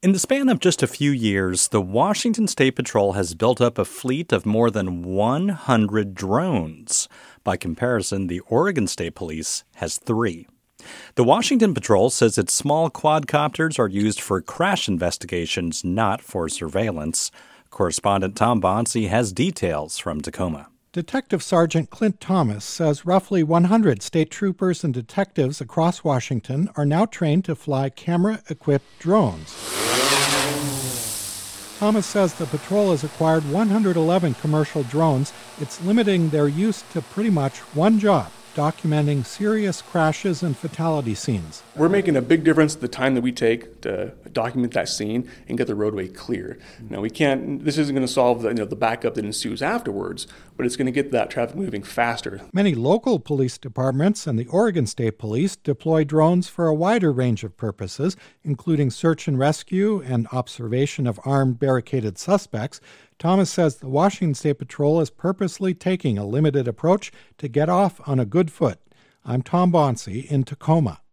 In the span of just a few years, the Washington State Patrol has built up a fleet of more than 100 drones. By comparison, the Oregon State Police has 3. The Washington Patrol says its small quadcopters are used for crash investigations, not for surveillance. Correspondent Tom Bonsi has details from Tacoma. Detective Sergeant Clint Thomas says roughly 100 state troopers and detectives across Washington are now trained to fly camera-equipped drones. Thomas says the patrol has acquired 111 commercial drones. It's limiting their use to pretty much one job: documenting serious crashes and fatality scenes. We're making a big difference the time that we take to document that scene and get the roadway clear. Now, this isn't going to solve the backup that ensues afterwards, but it's going to get that traffic moving faster. Many local police departments and the Oregon State Police deploy drones for a wider range of purposes, including search and rescue and observation of armed barricaded suspects. Thomas says the Washington State Patrol is purposely taking a limited approach to get off on a good foot. I'm Tom Bonsi in Tacoma.